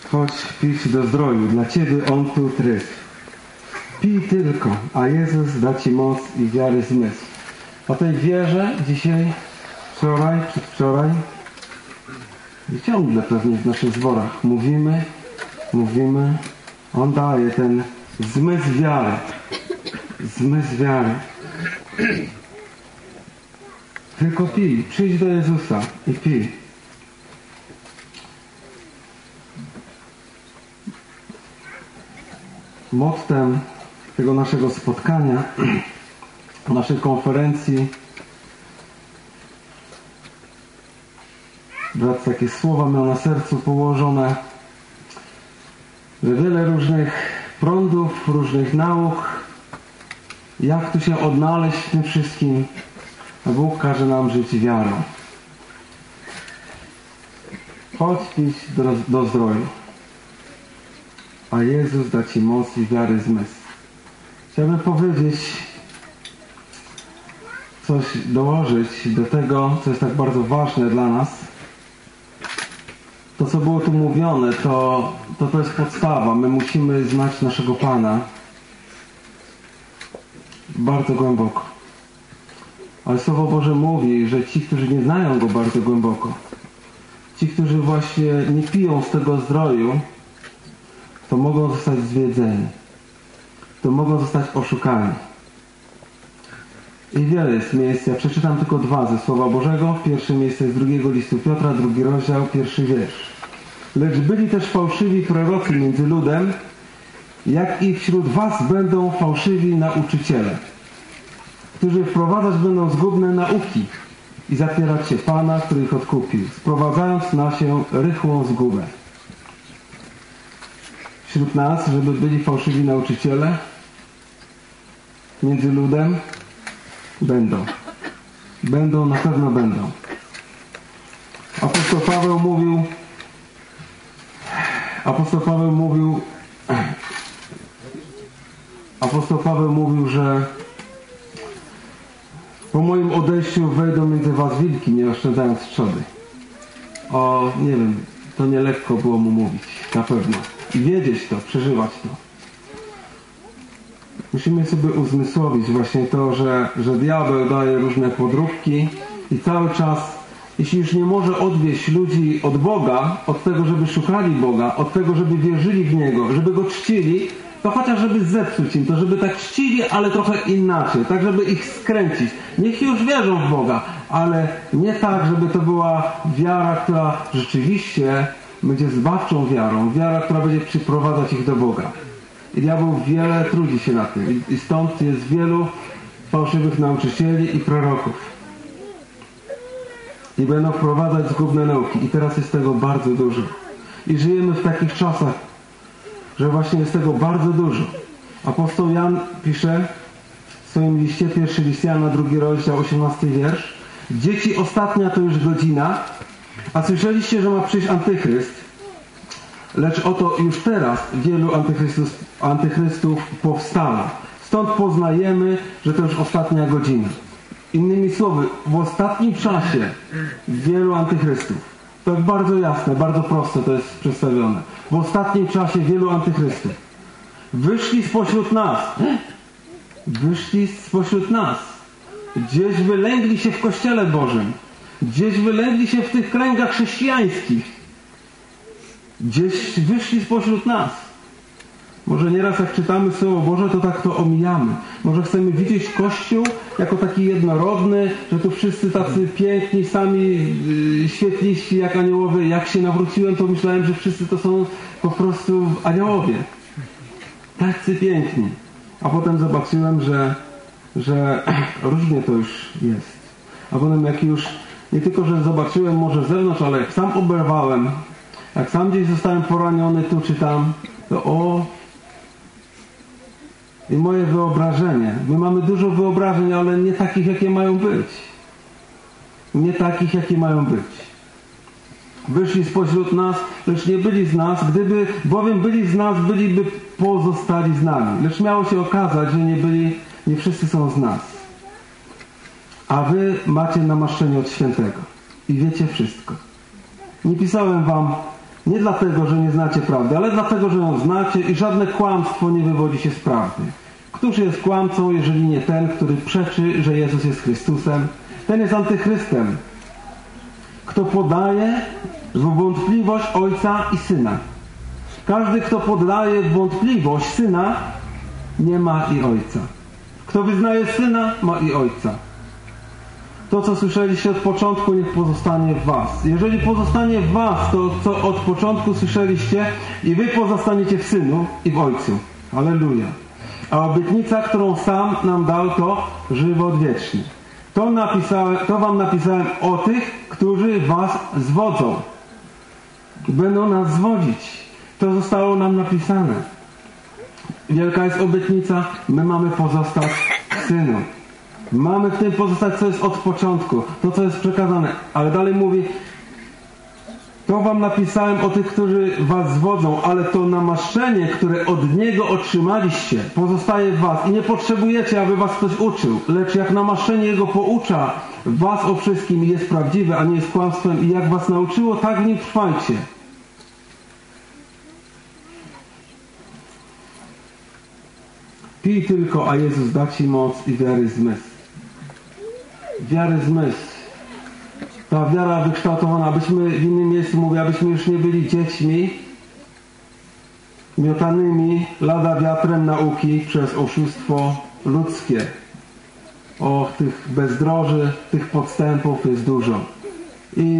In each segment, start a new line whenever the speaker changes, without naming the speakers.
Chodź pić do zdroju, dla Ciebie On tu tryf. Pij tylko, a Jezus da Ci moc i wiary zmysł. O tej wierze dzisiaj, wczoraj, przedwczoraj i ciągle pewnie w naszych zborach mówimy. On daje ten zmysł wiary. Zmysł wiary. Tylko pij, przyjdź do Jezusa i pij. Mottem tego naszego spotkania, naszej konferencji, brat takie słowa miał na sercu położone, że wiele różnych prądów, różnych nauk, jak tu się odnaleźć w tym wszystkim, a Bóg każe nam żyć wiarą. Chodź pić do zdroju, a Jezus da Ci moc i wiary zmysł. Chciałbym powiedzieć, coś dołożyć do tego, co jest tak bardzo ważne dla nas. To, co było tu mówione, to jest podstawa. My musimy znać naszego Pana bardzo głęboko. Ale Słowo Boże mówi, że ci, którzy nie znają Go bardzo głęboko, ci, którzy właśnie nie piją z tego zdroju, to mogą zostać zwiedzeni. To mogą zostać oszukani. I wiele jest miejsc. Ja przeczytam tylko 2 ze Słowa Bożego. Pierwsze miejsce jest 2 listu Piotra, 2 rozdział, 1 wiersz. Lecz byli też fałszywi prorocy między ludem, jak i wśród was będą fałszywi nauczyciele, którzy wprowadzać będą zgubne nauki i zapierać się Pana, który ich odkupił, sprowadzając na się rychłą zgubę. Wśród nas, żeby byli fałszywi nauczyciele, między ludem będą. Będą, na pewno będą. Apostoł Paweł mówił, że po moim odejściu wejdą między was wilki, nie oszczędzając trzody. Nie wiem, to nielekko było mu mówić, na pewno. I wiedzieć to, przeżywać to. Musimy sobie uzmysłowić właśnie to, że diabeł daje różne podróbki i cały czas, jeśli już nie może odwieść ludzi od Boga, od tego, żeby szukali Boga, od tego, żeby wierzyli w Niego, żeby Go czcili, to chociaż żeby zepsuć im, to żeby tak czcili, ale trochę inaczej, tak żeby ich skręcić. Niech już wierzą w Boga, ale nie tak, żeby to była wiara, która rzeczywiście będzie zbawczą wiarą, wiara, która będzie przyprowadzać ich do Boga. I diabeł wiele trudzi się na tym. I stąd jest wielu fałszywych nauczycieli i proroków. I będą wprowadzać zgubne nauki. I teraz jest tego bardzo dużo. I żyjemy w takich czasach, że właśnie jest tego bardzo dużo. Apostoł Jan pisze w swoim liście, 1 list Jana, 2 rozdział, 18 wiersz. Dzieci, ostatnia to już godzina, a słyszeliście, że ma przyjść antychryst, lecz oto już teraz wielu antychrystów powstało. Stąd poznajemy, że to już ostatnia godzina. Innymi słowy, w ostatnim czasie wielu antychrystów. To jest bardzo jasne, bardzo proste to jest przedstawione. W ostatnim czasie wielu antychrystów wyszli spośród nas. Wyszli spośród nas. Gdzieś wylęgli się w Kościele Bożym. Gdzieś wylęgli się w tych kręgach chrześcijańskich. Gdzieś wyszli spośród nas. Może nieraz jak czytamy Słowo Boże, to tak to omijamy. Może chcemy widzieć Kościół jako taki jednorodny, że tu wszyscy tacy piękni, sami świetliści jak aniołowie. Jak się nawróciłem, to myślałem, że wszyscy to są po prostu aniołowie. Tacy piękni. A potem zobaczyłem, że różnie to już jest. A potem jak już nie tylko, że zobaczyłem może z zewnątrz, ale jak sam oberwałem, jak sam gdzieś zostałem poraniony tu czy tam, to i moje wyobrażenie. My mamy dużo wyobrażeń, ale nie takich, jakie mają być. Nie takich, jakie mają być. Wyszli spośród nas, lecz nie byli z nas. Gdyby bowiem byli z nas, byliby pozostali z nami. Lecz miało się okazać, że nie wszyscy są z nas. A wy macie namaszczenie od Świętego. I wiecie wszystko. Nie pisałem wam Nie dlatego, że nie znacie prawdy, ale dlatego, że ją znacie i żadne kłamstwo nie wywodzi się z prawdy. Któż jest kłamcą, jeżeli nie ten, który przeczy, że Jezus jest Chrystusem? Ten jest antychrystem. Kto podaje w wątpliwość Ojca i Syna. Każdy, kto podaje w wątpliwość Syna, nie ma i Ojca. Kto wyznaje Syna, ma i Ojca. To, co słyszeliście od początku, niech pozostanie w was. Jeżeli pozostanie w was to, co od początku słyszeliście, i wy pozostaniecie w Synu i w Ojcu. Alleluja. A obietnica, którą sam nam dał, to żywot wieczny. To wam napisałem o tych, którzy was zwodzą. Będą nas zwodzić. To zostało nam napisane. Wielka jest obietnica, my mamy pozostać w Synu. Mamy w tym pozostać, co jest od początku, to, co jest przekazane. Ale dalej mówi, to wam napisałem o tych, którzy was zwodzą, ale to namaszczenie, które od Niego otrzymaliście, pozostaje w was. I nie potrzebujecie, aby was ktoś uczył, lecz jak namaszczenie Jego poucza was o wszystkim i jest prawdziwe, a nie jest kłamstwem, i jak was nauczyło, tak w nim trwajcie. Pij tylko, a Jezus da ci moc i wiary zmysł. Wiary zmysł. Ta wiara wykształtowana, abyśmy w innym miejscu mówię, abyśmy już nie byli dziećmi miotanymi lada wiatrem nauki przez oszustwo ludzkie. O, tych bezdroży, tych podstępów jest dużo. I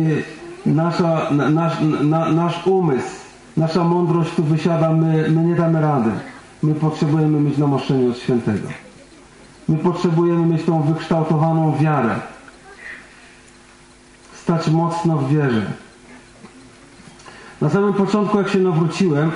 nasz umysł, nasza mądrość tu wysiada, my nie damy rady. My potrzebujemy mieć namaszczenie od Świętego. My potrzebujemy mieć tą wykształtowaną wiarę. Stać mocno w wierze. Na samym początku, jak się nawróciłem,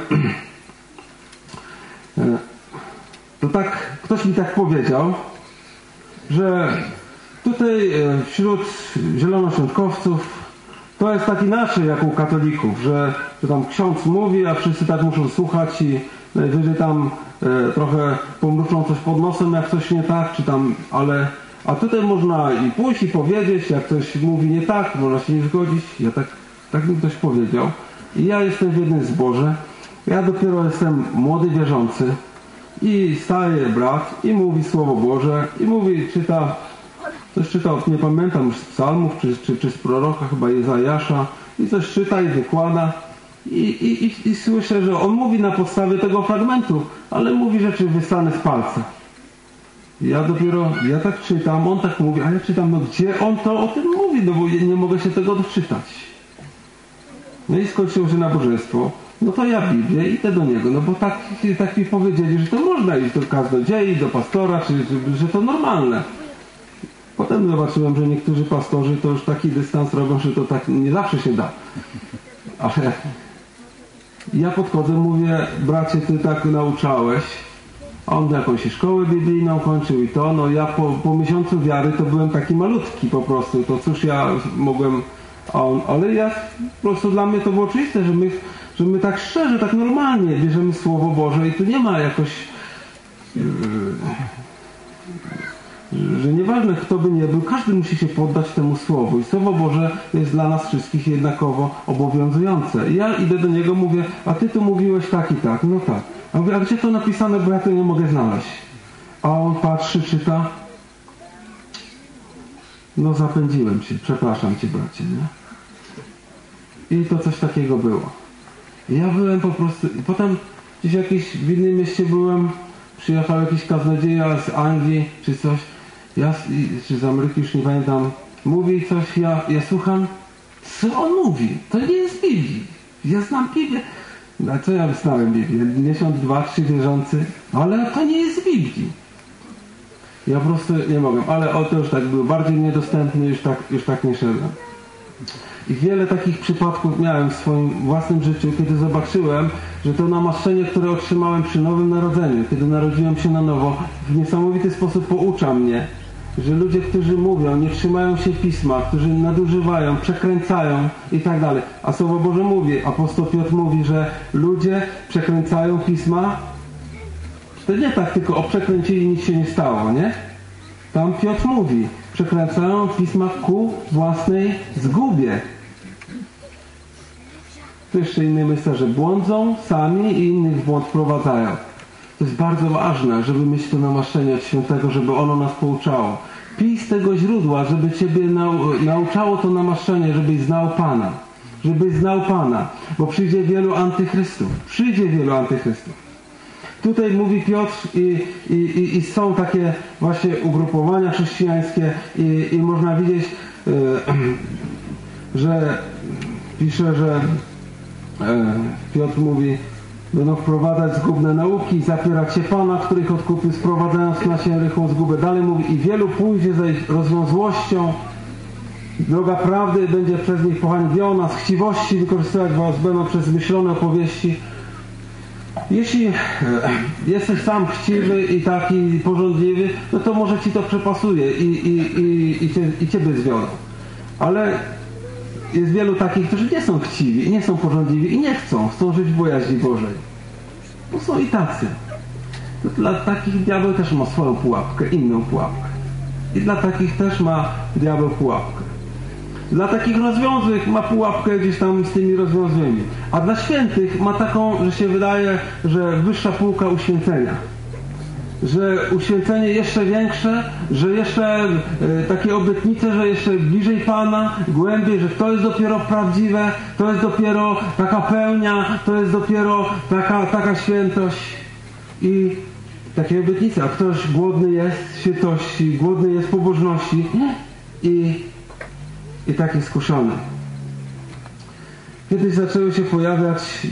to tak, ktoś mi tak powiedział, że tutaj wśród zielonoświątkowców to jest taki naszy, jak u katolików, że tam ksiądz mówi, a wszyscy tak muszą słuchać i najwyżej tam trochę pomruczą coś pod nosem, jak coś nie tak, czy tam, ale... A tutaj można i pójść i powiedzieć, jak ktoś mówi nie tak, można się nie zgodzić. Tak mi ktoś powiedział. I ja jestem w jednym zborze. Ja dopiero jestem młody wierzący. I staje brat i mówi Słowo Boże. I mówi, coś czyta, nie pamiętam już z psalmów, czy z proroka, chyba Izajasza. I coś czyta i wykłada. I słyszę, że on mówi na podstawie tego fragmentu, ale mówi rzeczy wysane z palca. Ja tak czytam, on tak mówi, a ja czytam, no gdzie on to o tym mówi, no bo nie mogę się tego doczytać. No i skończyło się nabożeństwo, no to ja Biblię idę do niego, no bo tak mi powiedzieli, że to można iść do kaznodziei, do pastora, że to normalne. Potem zobaczyłem, że niektórzy pastorzy to już taki dystans robią, że to tak nie zawsze się da. Ale ja podchodzę, mówię, bracie, ty tak nauczałeś, a on jakąś szkołę biblijną kończył i to, no ja po miesiącu wiary to byłem taki malutki po prostu, to cóż ja mogłem, ale ja po prostu dla mnie to było oczywiste, że my tak szczerze, tak normalnie bierzemy Słowo Boże i tu nie ma jakoś, że nieważne kto by nie był, każdy musi się poddać temu Słowu i Słowo Boże jest dla nas wszystkich jednakowo obowiązujące. I ja idę do niego, mówię, a ty tu mówiłeś tak i tak, no tak. A mówię, a gdzie to napisane, bo ja to nie mogę znaleźć. A on patrzy, czyta. No zapędziłem się, przepraszam cię bracie, nie? I to coś takiego było. I ja byłem po prostu, i potem gdzieś w innym mieście byłem, przyjechał jakiś kaznodzieja z Anglii, czy coś, czy z Ameryki, już nie pamiętam, mówi coś, ja słucham, co on mówi? To nie jest Biblii. Ja znam Biblię. A co ja znałem Biblię? Miesiąc, 2, 3 wierzący, ale to nie jest Biblii. Ja po prostu nie mogłem, ale to już tak było bardziej niedostępny, już tak nie szedłem. I wiele takich przypadków miałem w swoim własnym życiu, kiedy zobaczyłem, że to namaszczenie, które otrzymałem przy Nowym Narodzeniu, kiedy narodziłem się na nowo, w niesamowity sposób poucza mnie, że ludzie, którzy mówią, nie trzymają się Pisma, którzy nadużywają, przekręcają i tak dalej. A Słowo Boże mówi, apostoł Piotr mówi, że ludzie przekręcają Pisma. To nie tak tylko o przekręcili, nic się nie stało, nie? Tam Piotr mówi, przekręcają Pisma ku własnej zgubie. Tu jeszcze inne myślą, że błądzą sami i innych w błąd wprowadzają. To jest bardzo ważne, żeby mieć to namaszczenie od Świętego, żeby ono nas pouczało. Pij z tego źródła, żeby Ciebie nauczało to namaszczenie, żebyś znał Pana. Żebyś znał Pana, bo przyjdzie wielu antychrystów. Przyjdzie wielu antychrystów. Tutaj mówi Piotr i są takie właśnie ugrupowania chrześcijańskie i można widzieć, że pisze, że Piotr mówi, będą wprowadzać zgubne nauki, zapierać się Pana, których odkupił, sprowadzając na się rychłą zgubę. Dalej mówi, i wielu pójdzie za ich rozwiązłością, droga prawdy będzie przez nich pohańbiona, z chciwości wykorzystywać was będą przez zmyślone opowieści. Jeśli jesteś sam chciwy i taki porządliwy, no to może ci to przepasuje i ciebie zwiodą. Ale jest wielu takich, którzy nie są chciwi, nie są porządliwi i nie chcą żyć w bojaźni Bożej. Bo są i tacy. To dla takich diabeł też ma swoją pułapkę, inną pułapkę. I dla takich też ma diabeł pułapkę. Dla takich rozwiązłych ma pułapkę gdzieś tam z tymi rozwiązłymi. A dla świętych ma taką, że się wydaje, że wyższa półka uświęcenia. Że uświęcenie jeszcze większe, że jeszcze takie obietnice, że jeszcze bliżej Pana, głębiej, że to jest dopiero prawdziwe, to jest dopiero taka pełnia, to jest dopiero taka świętość. I takie obietnice. A ktoś głodny jest świętości, głodny jest pobożności i tak jest skuszony. Kiedyś zaczęły się pojawiać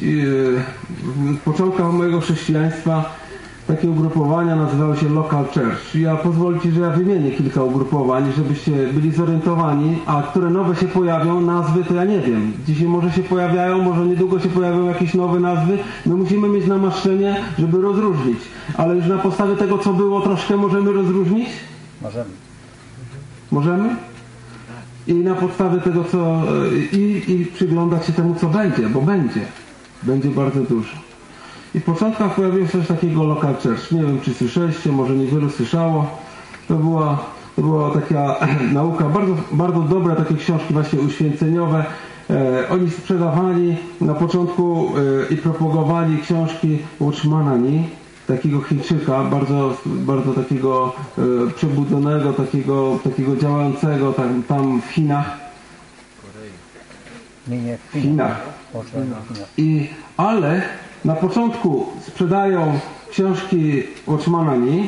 w początkach mojego chrześcijaństwa takie ugrupowania, nazywały się Local Church. Ja pozwolicie, że ja wymienię kilka ugrupowań, żebyście byli zorientowani, a które nowe się pojawią, nazwy to ja nie wiem. Dzisiaj może się pojawiają, może niedługo się pojawią jakieś nowe nazwy. My musimy mieć namaszczenie, żeby rozróżnić. Ale już na podstawie tego, co było, troszkę możemy rozróżnić?
Możemy.
Możemy? I na podstawie tego, co... I przyglądać się temu, co będzie, bo będzie. Będzie bardzo dużo. I w początkach pojawiło się coś takiego Local Church. Nie wiem, czy słyszeliście, może niewielu słyszało. To była taka nauka, bardzo, bardzo dobre takie książki właśnie uświęceniowe. Oni sprzedawali na początku i propagowali książki Watchmana Nee, takiego Chińczyka, bardzo, bardzo takiego przebudzonego, takiego działającego tam w Chinach.
Nie,
w Chinach. Ale na początku sprzedają książki Watchmana Nee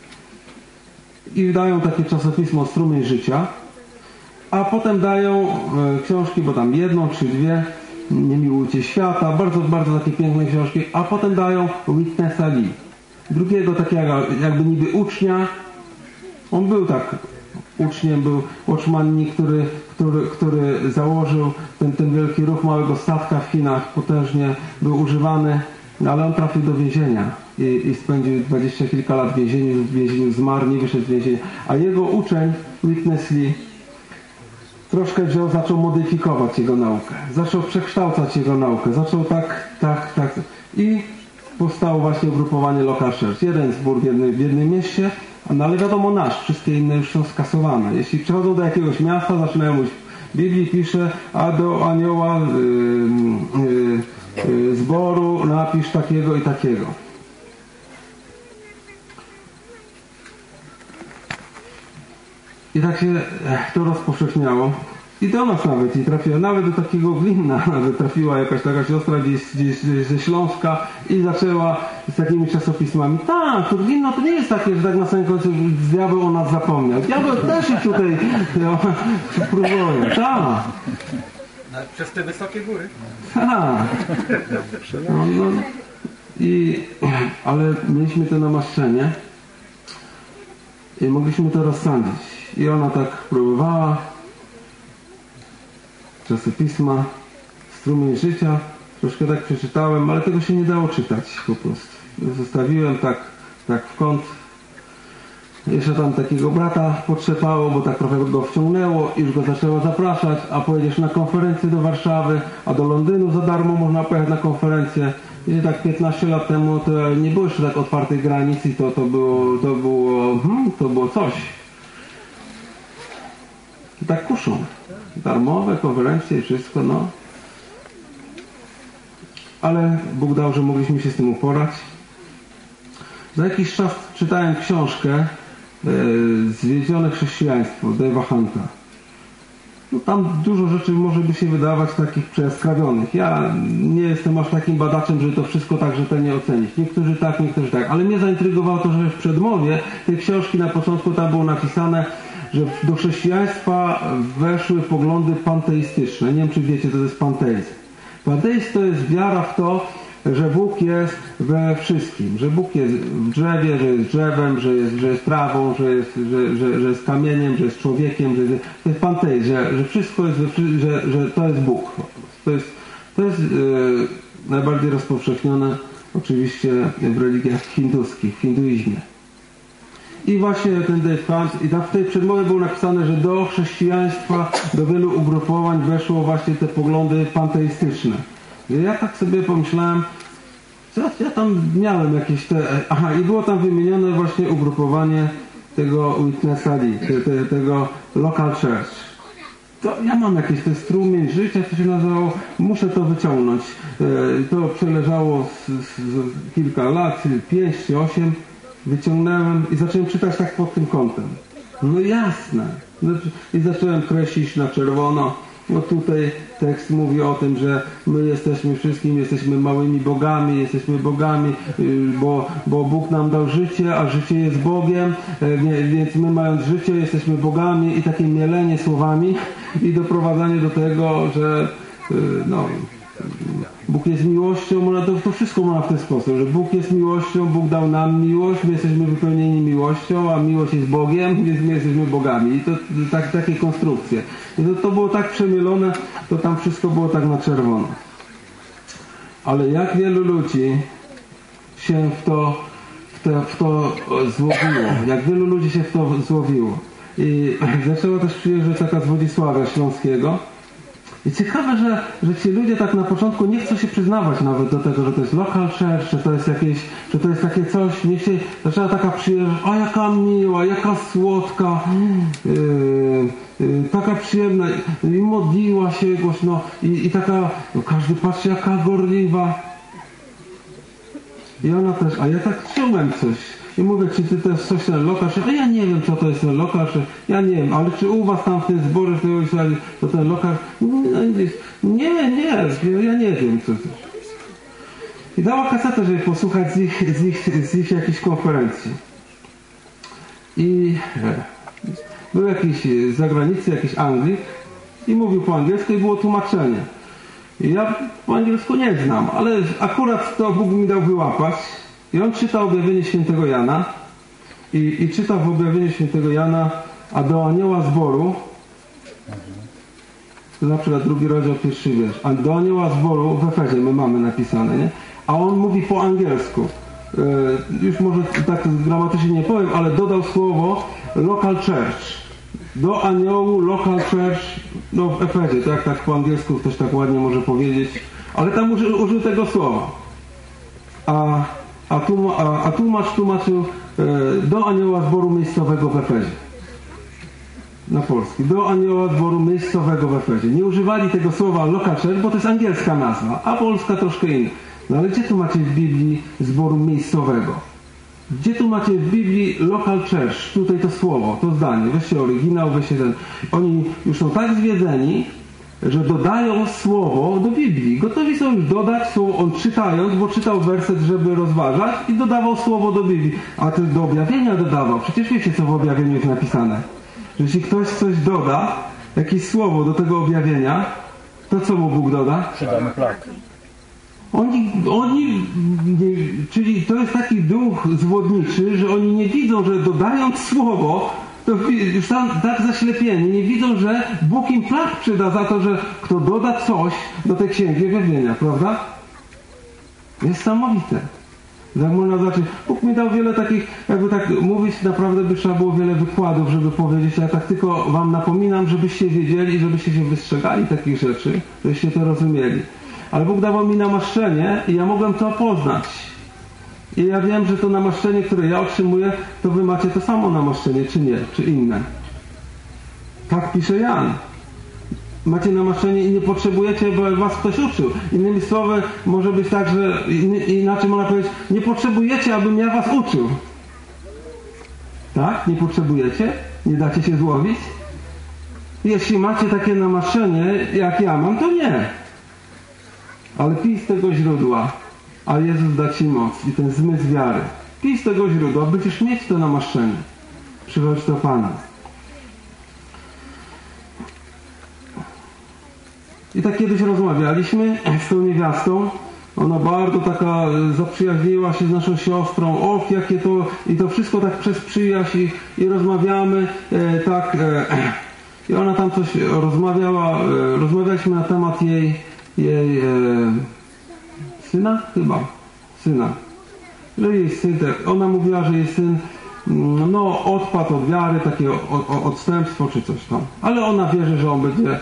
i wydają takie czasopismo Strumień Życia, a potem dają książki, bo tam jedną czy dwie, Nie miłujcie świata, bardzo, bardzo takie piękne książki, a potem dają Witnessa Lee, drugiego takiego jakby niby ucznia. On był tak uczniem, był Watchman Nee, który założył ten wielki ruch małego statka w Chinach, potężnie był używany, ale on trafił do więzienia i spędził 20 kilka lat w więzieniu zmarł, nie wyszedł z więzienia. A jego uczeń, Witness Lee, troszkę zaczął modyfikować jego naukę, zaczął przekształcać jego naukę, zaczął tak i powstało właśnie ugrupowanie Local Church. Jeden zbór w jednym mieście, no ale wiadomo nasz, wszystkie inne już są skasowane. Jeśli przychodzą do jakiegoś miasta, zaczynają mówić, w Biblii pisze, a do anioła zboru napisz takiego i takiego. I tak się to rozpowszechniało. I do nas nawet i trafiła, nawet do takiego Glinna nawet trafiła jakaś taka siostra gdzieś ze Śląska i zaczęła z takimi czasopismami. Tak, to Glinno to nie jest takie, że tak na samym końcu diabeł o nas zapomniał. Diabeł też jest tutaj próbuje. Tak.
Przez te wysokie góry.
Tak. Ale mieliśmy to namaszczenie i mogliśmy to rozsądzić. I ona tak próbowała. Czasopisma, Strumień Życia, troszkę tak przeczytałem, ale tego się nie dało czytać po prostu. Zostawiłem tak w kąt. Jeszcze tam takiego brata potrzepało, bo tak trochę go wciągnęło i już go zaczęło zapraszać, a pojedziesz na konferencję do Warszawy, a do Londynu za darmo można pojechać na konferencję. I tak 15 lat temu to nie było jeszcze tak otwartych granic i to było coś. I tak kuszą. Darmowe konferencje i wszystko, no. ale Bóg dał, że mogliśmy się z tym uporać. Za jakiś czas czytałem książkę Zwiedzione chrześcijaństwo Dave'a Hunta. No tam dużo rzeczy może by się wydawać takich przeskrawionych. Ja nie jestem aż takim badaczem, żeby to wszystko tak rzetelnie ocenić. Niektórzy tak, ale mnie zaintrygowało to, że w przedmowie tej książki na początku tam było napisane, że do chrześcijaństwa weszły poglądy panteistyczne. Nie wiem, czy wiecie, co to jest panteizm. Panteizm to jest wiara w to, że Bóg jest we wszystkim, że Bóg jest w drzewie, że jest drzewem, że jest trawą, że jest kamieniem, że jest człowiekiem, to jest panteizm, że wszystko jest, że to jest Bóg. To jest najbardziej rozpowszechnione oczywiście w religiach hinduskich, w hinduizmie. I właśnie ten Dave Hunt, i tam w tej przedmowie było napisane, że do chrześcijaństwa, do wielu ugrupowań weszło właśnie te poglądy panteistyczne. I ja tak sobie pomyślałem, co ja tam miałem jakieś te... Aha, i było tam wymienione właśnie ugrupowanie tego Witnessa Lee, tego Local Church. To ja mam jakieś te strumień życia, co się nazywało, muszę to wyciągnąć. To przeleżało kilka lat, 5 czy 8. Wyciągnąłem i zacząłem czytać tak pod tym kątem. No jasne. I zacząłem kreślić na czerwono. No tutaj tekst mówi o tym, że my jesteśmy wszystkim, jesteśmy małymi bogami, bo Bóg nam dał życie, a życie jest Bogiem, więc my mając życie jesteśmy bogami i takie mielenie słowami i doprowadzanie do tego, że Bóg jest miłością, to wszystko można w ten sposób, że Bóg jest miłością, Bóg dał nam miłość, my jesteśmy wypełnieni miłością, a miłość jest Bogiem, więc my jesteśmy bogami. I to takie konstrukcje. I to było tak przemielone, to tam wszystko było tak na czerwono. Ale jak wielu ludzi się w to złowiło, jak wielu ludzi się w to złowiło. I zaczęła też przyjeżdżać taka z Wodzisławia Śląskiego. I ciekawe, że ci ludzie tak na początku nie chcą się przyznawać nawet do tego, że to jest local church, że to jest takie coś, niech się zaczęła taka przyjeżdżać, o jaka miła, jaka słodka, taka przyjemna i modliła się głośno i taka, każdy patrzy jaka gorliwa. I ona też, a ja tak czułem coś. I mówię, czy ty to jest coś ten lokal, a ja nie wiem, co to jest ten lokal, ja nie wiem, ale czy u was tam w tym zborze, to ten lokal, nie, ja nie wiem, co to jest. I dała kasetę, żeby posłuchać z ich jakiejś konferencji. I był jakiś z zagranicy, jakiś Anglik i mówił po angielsku i było tłumaczenie. I ja po angielsku nie znam, ale akurat to Bóg mi dał wyłapać. I on czyta objawienie świętego Jana i czyta w objawieniu świętego Jana, a do anioła zboru, to na przykład 2 rozdział 1 wiersz, a do anioła zboru w Efezie my mamy napisane, nie? A on mówi po angielsku. Już może tak gramatycznie nie powiem, ale dodał słowo local church. Do aniołu local church, no w Efezie, tak po angielsku ktoś tak ładnie może powiedzieć, ale tam użył tego słowa. A tłumacz tłumaczył do anioła zboru miejscowego w Efezie. Na polski. Do anioła zboru miejscowego w Efezie. Nie używali tego słowa local church, bo to jest angielska nazwa, a polska troszkę inna. No ale gdzie tu macie w Biblii zboru miejscowego? Gdzie tu macie w Biblii local church? Tutaj to słowo, to zdanie. Weźcie oryginał, weźcie ten. Oni już są tak zwiedzeni, że dodają słowo do Biblii. Gotowi są już dodać słowo, on czytając, bo czytał werset, żeby rozważać i dodawał słowo do Biblii. A też do objawienia dodawał. Przecież wiecie, co w objawieniu jest napisane. Że jeśli ktoś coś doda, jakieś słowo do tego objawienia, to co mu Bóg doda?
Przydamy plak.
Czyli to jest taki duch zwodniczy, że oni nie widzą, że dodając słowo, to już tam tak zaślepieni, nie widzą, że Bóg im plak przyda za to, że kto doda coś do tej księgi objawienia, prawda? Niesamowite. Tak można zacząć. Bóg mi dał wiele takich, jakby tak mówić, naprawdę by trzeba było wiele wykładów, żeby powiedzieć, ja tak tylko wam napominam, żebyście wiedzieli i żebyście się wystrzegali takich rzeczy, żebyście to rozumieli. Ale Bóg dawał mi namaszczenie i ja mogłem to poznać. I ja wiem, że to namaszczenie, które ja otrzymuję, to wy macie to samo namaszczenie, czy nie, czy inne. Tak pisze Jan. macie namaszczenie i nie potrzebujecie, bo was ktoś uczył. Innymi słowy, może być tak, że inaczej można powiedzieć, nie potrzebujecie, abym ja was uczył. Tak? Nie potrzebujecie? Nie dacie się złowić? Jeśli macie takie namaszczenie, jak ja mam, to nie. Ale pij z tego źródła, a Jezus da ci moc i ten zmysł wiary. Pij z tego źródła, będziesz mieć to namaszczenie. Przychodź do Pana. I tak kiedyś rozmawialiśmy z tą niewiastą. Ona bardzo taka zaprzyjaźniła się z naszą siostrą. Och, jakie to... I to wszystko tak przez przyjaźń i rozmawiamy tak... I ona tam coś rozmawiała. Rozmawialiśmy na temat jej syna? Chyba. Syna. Że jej syn... Ona mówiła, że jej syn odpadł od wiary, takie odstępstwo czy coś tam. Ale ona wierzy, że on będzie...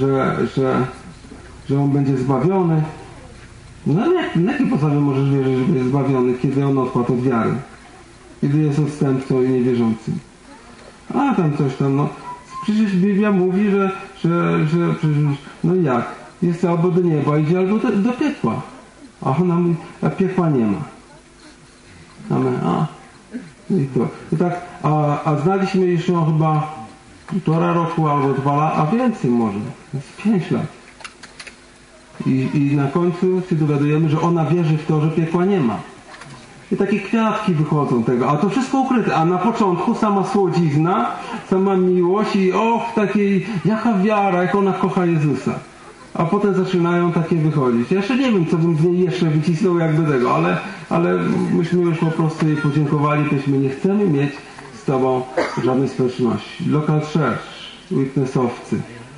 Że on będzie zbawiony. No na jakiej podstawie możesz wierzyć, że będzie zbawiony, kiedy on odpadł od wiary? Kiedy jest odstępcą i niewierzącym? A tam coś tam, no. Przecież Biblia mówi, że przecież, no jak? Jest albo do nieba idzie, albo do piekła. A ona mówi, a piekła nie ma. I to. I tak, a znaliśmy jeszcze chyba 1,5 roku albo 2 lata, a więcej może. Jest 5 lat. I na końcu się dowiadujemy, że ona wierzy w to, że piekła nie ma. I takie kwiatki wychodzą tego, a to wszystko ukryte. A na początku sama słodzizna, sama miłość i takiej, jaka wiara, jak ona kocha Jezusa. A potem zaczynają takie wychodzić. Ja jeszcze nie wiem, co bym z niej jeszcze wycisnął jakby tego, ale myśmy już po prostu jej podziękowali, tośmy nie chcemy mieć z Tobą żadnej społeczności. Local church, witnessowcy.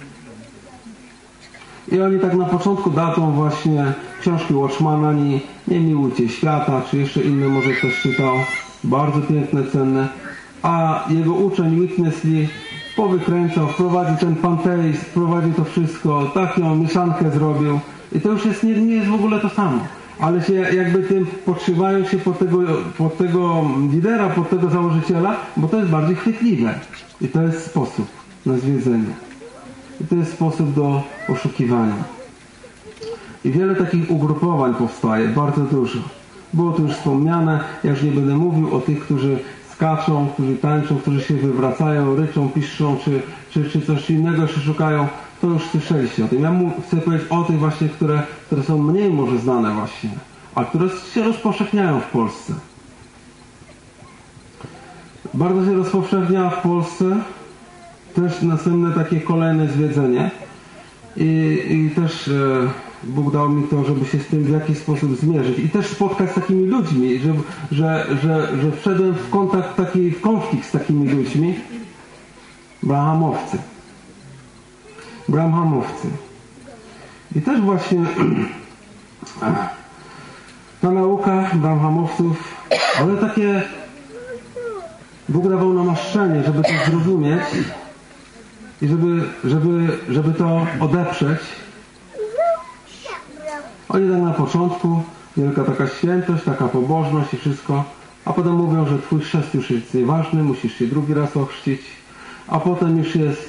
I oni tak na początku dadzą właśnie książki Watchmana, nie miłujcie świata, czy jeszcze inne może ktoś czytał, bardzo piękne, cenne, a jego uczeń Witness Lee powykręcał, wprowadził ten panteizm, wprowadził to wszystko, taką mieszankę zrobił i to już nie jest w ogóle to samo, ale się jakby tym podszywają się pod tego lidera, pod tego założyciela, bo to jest bardziej chwytliwe i to jest sposób na zwiedzenie. I to jest sposób do oszukiwania. I wiele takich ugrupowań powstaje, bardzo dużo. Było to już wspomniane, ja już nie będę mówił o tych, którzy skaczą, którzy tańczą, którzy się wywracają, ryczą, piszczą, czy coś innego jeszcze szukają. To już słyszeliście o tym. Ja chcę powiedzieć o tych właśnie, które są mniej może znane właśnie, a które się rozpowszechniają w Polsce. Bardzo się rozpowszechnia w Polsce też następne takie kolejne zwiedzenie i też Bóg dał mi to, żeby się z tym w jakiś sposób zmierzyć i też spotkać z takimi ludźmi, że wszedłem w kontakt, w konflikt z takimi ludźmi. Branhamowcy. I też właśnie ta nauka Branhamowców, ale takie Bóg dawał namaszczenie, żeby to zrozumieć i żeby to odeprzeć. Oni tak na początku, wielka taka świętość, taka pobożność i wszystko, a potem mówią, że twój chrzest już jest nieważny, musisz się drugi raz ochrzcić, a potem już jest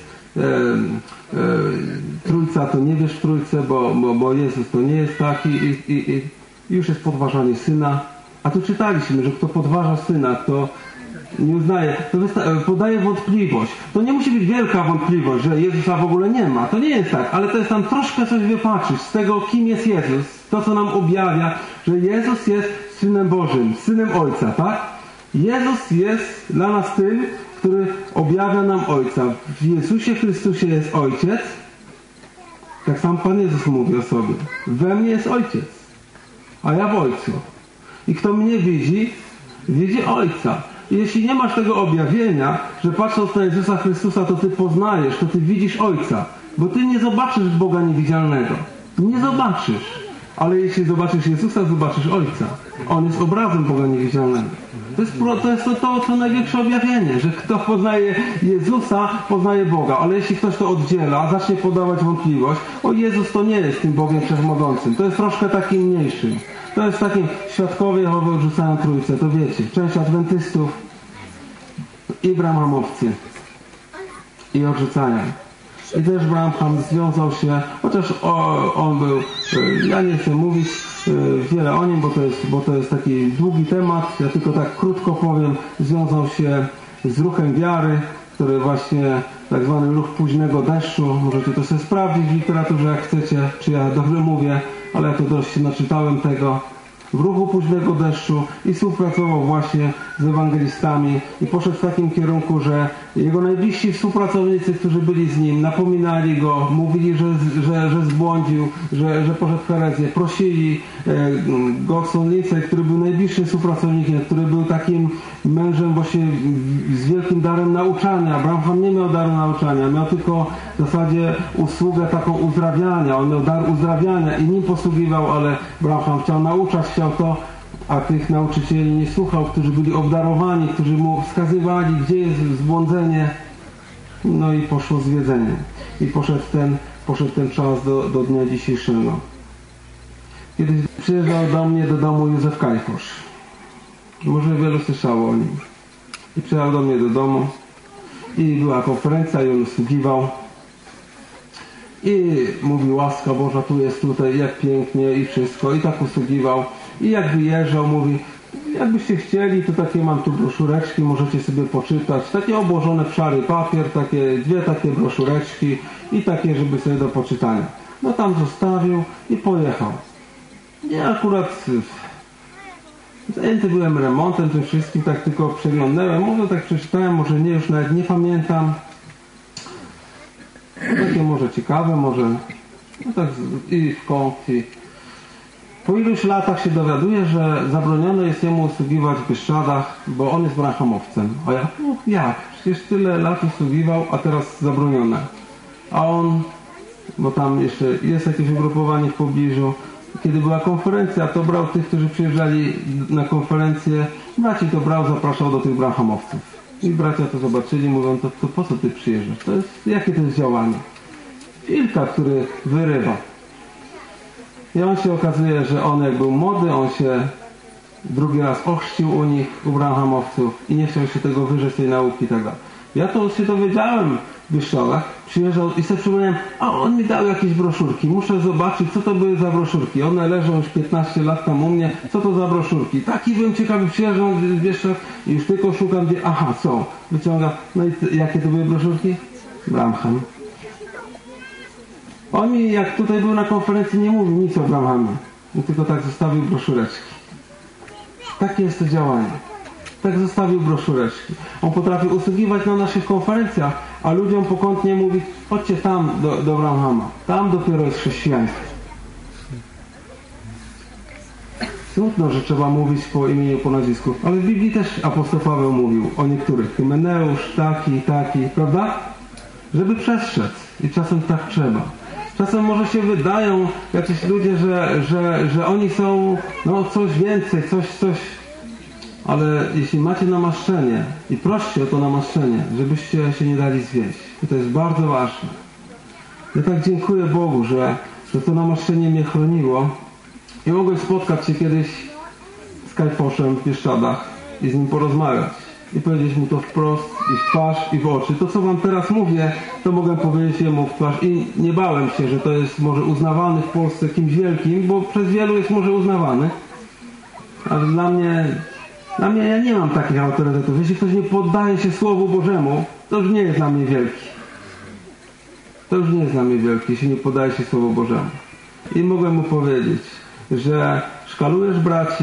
Trójca, to nie wiesz w Trójce, bo Jezus to nie jest taki i już jest podważanie Syna. A tu czytaliśmy, że kto podważa Syna, kto nie uznaje, to podaje wątpliwość. To nie musi być wielka wątpliwość, że Jezusa w ogóle nie ma. To nie jest tak, ale to jest tam troszkę coś wypatrzyć z tego, kim jest Jezus. To, co nam objawia, że Jezus jest Synem Bożym, Synem Ojca, tak? Jezus jest dla nas tym, który objawia nam Ojca. W Jezusie Chrystusie jest Ojciec. Tak sam Pan Jezus mówi o sobie. We mnie jest Ojciec, a ja w Ojcu. I kto mnie widzi, widzi Ojca. I jeśli nie masz tego objawienia, że patrząc na Jezusa Chrystusa, to ty poznajesz, to ty widzisz Ojca. Bo ty nie zobaczysz Boga niewidzialnego. Nie zobaczysz. Ale jeśli zobaczysz Jezusa, zobaczysz Ojca. On jest obrazem Boga niewidzialnego. To jest to największe objawienie, że kto poznaje Jezusa, poznaje Boga. Ale jeśli ktoś to oddziela, zacznie podawać wątpliwość, o Jezus to nie jest tym Bogiem Wszechmogącym. To jest troszkę takim mniejszym. To jest takim świadkowie Jehowy odrzucają Trójcę, to wiecie. Część adwentystów i branhamowcy. I odrzucają. I też Branham związał się, chociaż on był, ja nie chcę mówić wiele o nim, bo to jest taki długi temat, ja tylko tak krótko powiem, związał się z ruchem wiary, który właśnie tak zwany ruch późnego deszczu, możecie to sobie sprawdzić w literaturze jak chcecie, czy ja dobrze mówię, ale ja to dość się naczytałem tego, w ruchu późnego deszczu i współpracował właśnie z ewangelistami i poszedł w takim kierunku, że jego najbliżsi współpracownicy, którzy byli z nim, napominali go, mówili, że zbłądził, że poszedł w herezję, prosili Godson Lindsay, który był najbliższym współpracownikiem, który był takim mężem właśnie z wielkim darem nauczania. Branham nie miał daru nauczania, miał tylko w zasadzie usługę taką uzdrawiania, on miał dar uzdrawiania i nim posługiwał, ale Branham chciał nauczać, chciał to, a tych nauczycieli nie słuchał, którzy byli obdarowani, którzy mu wskazywali, gdzie jest zbłądzenie. No i poszło zwiedzenie. I poszedł ten czas do dnia dzisiejszego. Kiedyś przyjeżdżał do mnie do domu Józef Kajfosz. Może wielu słyszało o nim. I przyjechał do mnie do domu i była konferencja i on usługiwał. I mówi, łaska Boża tu jest, tutaj, jak pięknie i wszystko. I tak usługiwał. I jak wyjeżdżał, mówi, jakbyście chcieli, to takie mam tu broszureczki, możecie sobie poczytać. Takie obłożone w szary papier, dwie takie broszureczki i takie, żeby sobie do poczytania. No tam zostawił i pojechał. Ja akurat zajęty byłem remontem, tym wszystkim, tak tylko przeglądałem. Może tak przeczytałem, może nie, już nawet nie pamiętam. No takie może ciekawe, może no tak i w kąt. Po iluś latach się dowiaduje, że zabronione jest jemu usługiwać w Bieszczadach, bo on jest branhamowcem. A ja, jak? Przecież tyle lat usługiwał, a teraz zabronione. A on, bo tam jeszcze jest jakieś ugrupowanie w pobliżu, kiedy była konferencja, to brał tych, którzy przyjeżdżali na konferencję, braci to brał, zapraszał do tych branhamowców. I bracia to zobaczyli, mówią, to po co ty przyjeżdżasz? Jakie to jest działanie? Wilka, który wyrywa. I on się okazuje, że on jak był młody, on się drugi raz ochrzcił u nich, u branhamowców i nie chciał się tego wyrzec, tej nauki i tak dalej. Ja to się dowiedziałem w Bieszczadach, przyjeżdżał i sobie przypomniałem, a on mi dał jakieś broszurki, muszę zobaczyć, co to były za broszurki. One leżą już 15 lat tam u mnie, co to za broszurki. Taki byłem ciekawy, przyjeżdżam w Bieszczad i już tylko szukam, gdzie, aha, są. Wyciągam, no i jakie to były broszurki? Branham. On mi, jak tutaj był na konferencji, nie mówił nic o Branhamie. Tylko tak zostawił broszureczki. Takie jest to działanie. Tak zostawił broszureczki. On potrafił usługiwać na naszych konferencjach, a ludziom pokątnie mówić, chodźcie tam do Branhama. Tam dopiero jest chrześcijaństwo. Smutno, że trzeba mówić po imieniu, po nazwisku. Ale w Biblii też apostoł Paweł mówił o niektórych. Hymeneusz, taki, prawda? Żeby przestrzec. I czasem tak trzeba. Czasem może się wydają jacyś ludzie, że oni są coś więcej, coś. Ale jeśli macie namaszczenie i proście o to namaszczenie, żebyście się nie dali zwieść. I to jest bardzo ważne. Ja tak dziękuję Bogu, że to namaszczenie mnie chroniło i mogłem spotkać się kiedyś z Kajfoszem w Bieszczadach i z nim porozmawiać. I powiedzieć mu to wprost, i w twarz, i w oczy. To, co wam teraz mówię, to mogę powiedzieć jemu w twarz. I nie bałem się, że to jest może uznawany w Polsce kimś wielkim, bo przez wielu jest może uznawany. Ale dla mnie ja nie mam takich autorytetów. Jeśli ktoś nie poddaje się Słowu Bożemu, to już nie jest dla mnie wielki. To już nie jest dla mnie wielki, jeśli nie poddaje się Słowu Bożemu. I mogę mu powiedzieć, że szkalujesz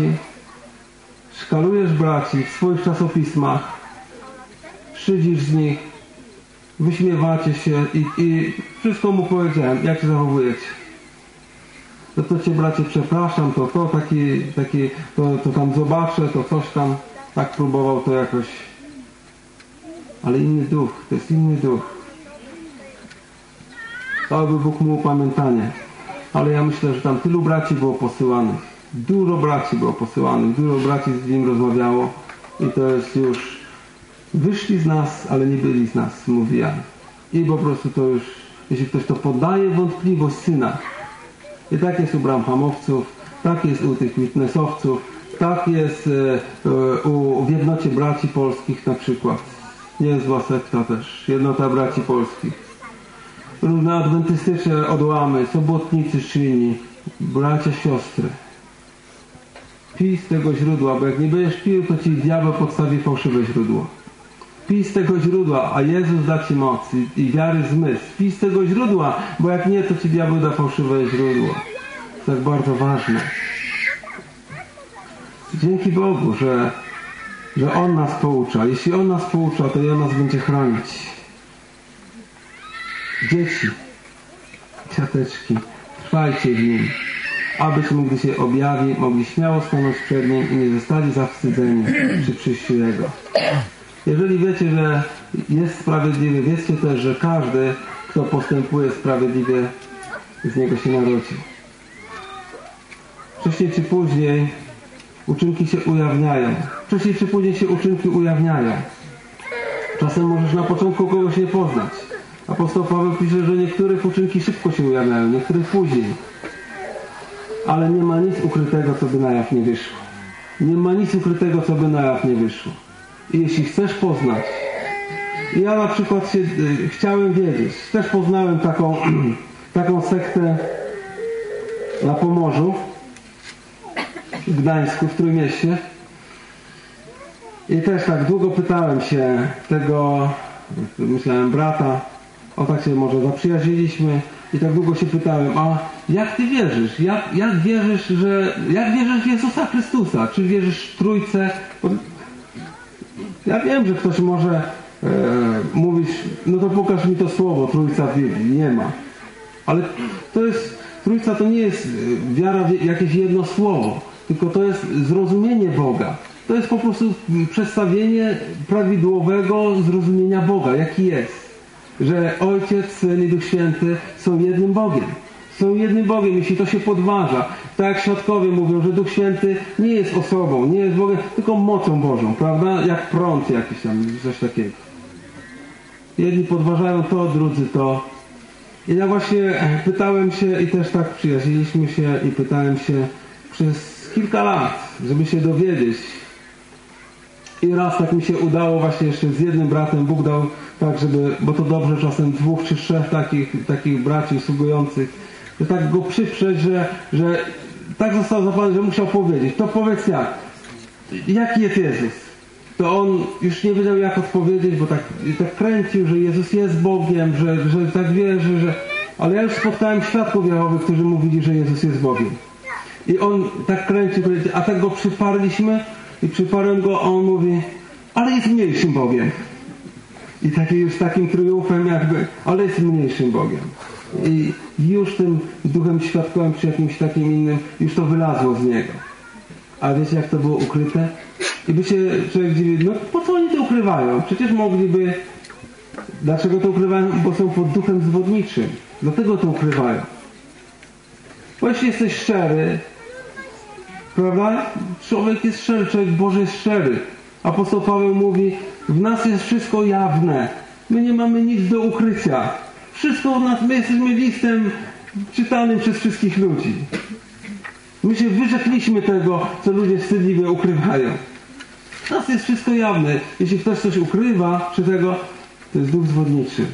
braci w swoich czasopismach, szydzisz z nich, wyśmiewacie się i wszystko mu powiedziałem, jak się zachowujecie. To cię bracie przepraszam, to tam zobaczę, to coś tam, tak próbował to jakoś. Ale inny duch, to jest inny duch. Cały Bóg mu upamiętanie. Ale ja myślę, że tam tylu braci było posyłanych. Dużo braci było posyłanych, dużo braci z nim rozmawiało i to jest już wyszli z nas, ale nie byli z nas, mówi Jan. I po prostu to już, jeśli ktoś to poddaje wątpliwość syna. I tak jest u branhamowców, tak jest u tych witnessowców, tak jest w jednocie braci polskich na przykład. Niezła sekta też, jednota braci polskich. różne adwentystyczne odłamy, sobotnicy czy inni, bracia, siostry. Pij z tego źródła, bo jak nie będziesz pił, to ci diabeł podstawi fałszywe źródło. Pij z tego źródła, a Jezus da ci moc i wiary zmysł. Pij z tego źródła, bo jak nie, to ci diabeł da fałszywe źródło. To tak bardzo ważne. Dzięki Bogu, że On nas poucza. Jeśli On nas poucza, to i On nas będzie chronić. Dzieci, ciateczki, trwajcie w Nim, abyśmy, gdy się objawi, mogli śmiało stanąć przed Nim i nie zostali zawstydzeni przy przyjściu Jego. Jeżeli wiecie, że jest sprawiedliwy, wiedzcie też, że każdy, kto postępuje sprawiedliwie, z Niego się narodził. Wcześniej czy później uczynki się ujawniają. Wcześniej czy później się uczynki ujawniają. Czasem możesz na początku kogoś nie poznać. Apostoł Paweł pisze, że niektórych uczynki szybko się ujawniają, niektórych później. Ale nie ma nic ukrytego, co by na jaw nie wyszło. Nie ma nic ukrytego, co by na jaw nie wyszło. I jeśli chcesz poznać, ja na przykład chciałem wiedzieć, też poznałem taką sektę na Pomorzu, w Gdańsku, w Trójmieście. I też tak długo pytałem się tego, myślałem brata, o tak się może zaprzyjaźniliśmy i tak długo się pytałem, a jak ty wierzysz? Jak wierzysz w Jezusa Chrystusa? Czy wierzysz w Trójcę? Ja wiem, że ktoś może mówić, no to pokaż mi to słowo, Trójca w Biblii. Nie ma. Ale Trójca to nie jest wiara w jakieś jedno słowo, tylko to jest zrozumienie Boga. To jest po prostu przedstawienie prawidłowego zrozumienia Boga, jaki jest. Że Ojciec, Syn i Duch Święty są jednym Bogiem. Są jednym Bogiem, jeśli to się podważa. Tak jak świadkowie mówią, że Duch Święty nie jest osobą, nie jest Bogiem, tylko mocą Bożą, prawda? Jak prąd jakiś tam, coś takiego. Jedni podważają to, drudzy to. I ja właśnie pytałem się i też tak przyjaźniliśmy się i pytałem się przez kilka lat, żeby się dowiedzieć. I raz tak mi się udało właśnie jeszcze z jednym bratem, Bóg dał tak, bo to dobrze czasem 2 czy 3 takich braci usługujących, że tak go przyprzeć, że tak został zapalony, że musiał powiedzieć. To powiedz jaki jest Jezus? To on już nie wiedział jak odpowiedzieć, bo tak kręcił, że Jezus jest Bogiem, że tak wierzy, ale ja już spotkałem świadków Jehowych, którzy mówili, że Jezus jest Bogiem. I on tak kręcił, a tak go przyparliśmy i przyparłem go, a on mówi, ale jest mniejszym Bogiem. I już takim triumfem jakby, ale jest mniejszym Bogiem. I już tym duchem świadkowym czy jakimś takim innym, już to wylazło z niego. A wiecie jak to było ukryte? I by się człowiek dziwił, no po co oni to ukrywają? Przecież mogliby... Dlaczego to ukrywają? Bo są pod duchem zwodniczym. Dlatego to ukrywają. Bo jeśli jesteś szczery, prawda? Człowiek jest szczery, człowiek Boży jest szczery. Apostoł Paweł mówi, w nas jest wszystko jawne. My nie mamy nic do ukrycia. Wszystko w nas, my jesteśmy listem czytanym przez wszystkich ludzi. My się wyrzekliśmy tego, co ludzie wstydliwie ukrywają. W nas jest wszystko jawne. Jeśli ktoś coś ukrywa przy tego, to jest duch zwodniczy.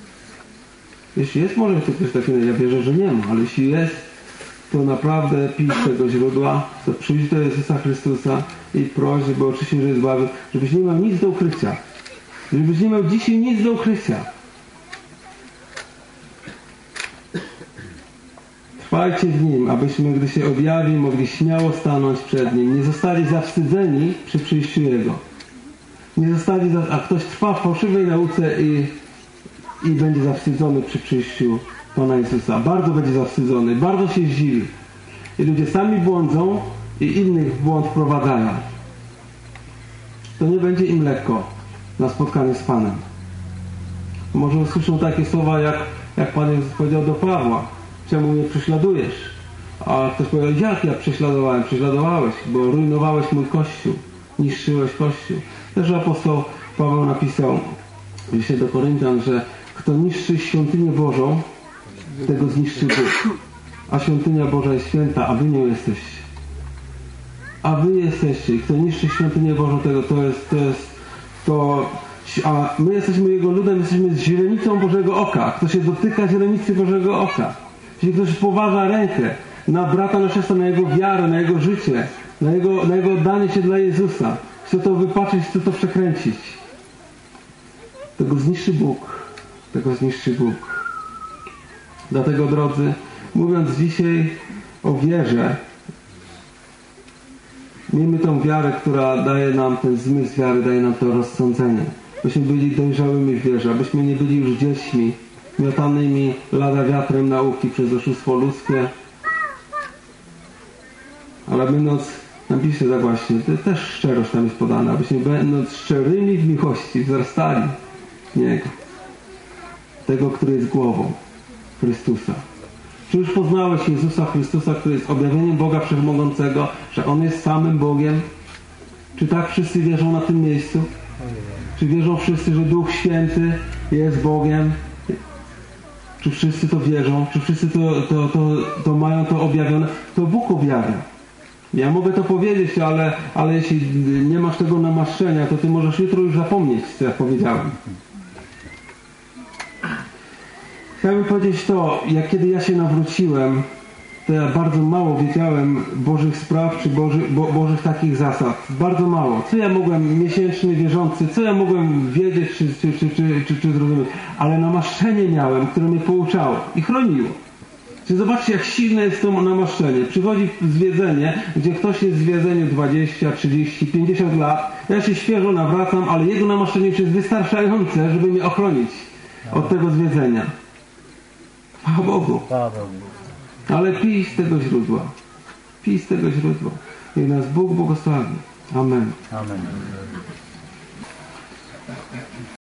Jeśli jest, może to ktoś takiego, ja wierzę, że nie ma, ale jeśli jest, to naprawdę pij z tego źródła, to przyjdź do Jezusa Chrystusa i proś, żeby oczywiście, że zbawił, żebyś nie miał nic do ukrycia. Żebyś nie miał dzisiaj nic do ukrycia. Trwajcie w Nim, abyśmy, gdy się objawi, mogli śmiało stanąć przed Nim. Nie zostali zawstydzeni przy przyjściu Jego. Nie zostali, a ktoś trwa w fałszywej nauce i będzie zawstydzony przy przyjściu Pana Jezusa. Bardzo będzie zawstydzony, bardzo się zdziwi. I ludzie sami błądzą i innych w błąd wprowadzają. To nie będzie im lekko na spotkaniu z Panem. Może usłyszą takie słowa, jak Pan Jezus powiedział do Pawła. Czemu mnie prześladujesz? A ktoś powiedział, jak ja prześladowałem? Prześladowałeś, bo rujnowałeś mój Kościół. Niszczyłeś Kościół. Też apostoł Paweł napisał dzisiaj do Koryntian, że kto niszczy świątynię Bożą, tego zniszczy Bóg. A świątynia Boża jest święta, a wy nie jesteście. A wy jesteście. I kto niszczy świątynię Bożą, tego to A my jesteśmy Jego ludem, jesteśmy źrenicą Bożego oka. Kto się dotyka źrenicy Bożego oka. Jeśli ktoś poważa rękę na brata, na siostrę, na jego wiarę, na jego życie, na jego oddanie się dla Jezusa, chce to wypaczyć, chce to przekręcić, tego zniszczy Bóg. Tego zniszczy Bóg. Dlatego, drodzy, mówiąc dzisiaj o wierze, miejmy tą wiarę, która daje nam ten zmysł wiary, daje nam to rozsądzenie. Byśmy byli dojrzałymi w wierze, abyśmy nie byli już dziećmi miotanymi lada wiatrem nauki przez oszustwo ludzkie, ale będąc, napiszę tak właśnie, też szczerość tam jest podana, abyśmy będąc szczerymi w miłości wzrastali w Niego, tego, który jest głową, Chrystusa. Czy już poznałeś Jezusa Chrystusa, który jest objawieniem Boga Wszechmogącego, że On jest samym Bogiem? Czy tak wszyscy wierzą na tym miejscu? Czy wierzą wszyscy, że Duch Święty jest Bogiem? Czy wszyscy to wierzą? Czy wszyscy to mają to objawione? To Bóg objawia. Ja mogę to powiedzieć, ale jeśli nie masz tego namaszczenia, to ty możesz jutro już zapomnieć, co ja powiedziałem. Chciałbym powiedzieć to, kiedy ja się nawróciłem, to ja bardzo mało wiedziałem Bożych spraw, czy Bożych takich zasad. Bardzo mało. Co ja mogłem, miesięczny wierzący, co ja mogłem wiedzieć, czy zrozumieć. Ale namaszczenie miałem, które mnie pouczało i chroniło. Czy zobaczcie, jak silne jest to namaszczenie. Przychodzi zwiedzenie, gdzie ktoś jest w zwiedzeniu 20, 30, 50 lat. Ja się świeżo nawracam, ale jego namaszczenie już jest wystarczające, żeby mnie ochronić od tego zwiedzenia. Chwała Bogu. Ale pij z tego źródła. Pij z tego źródła. Niech nas Bóg błogosławi. Amen.
Amen.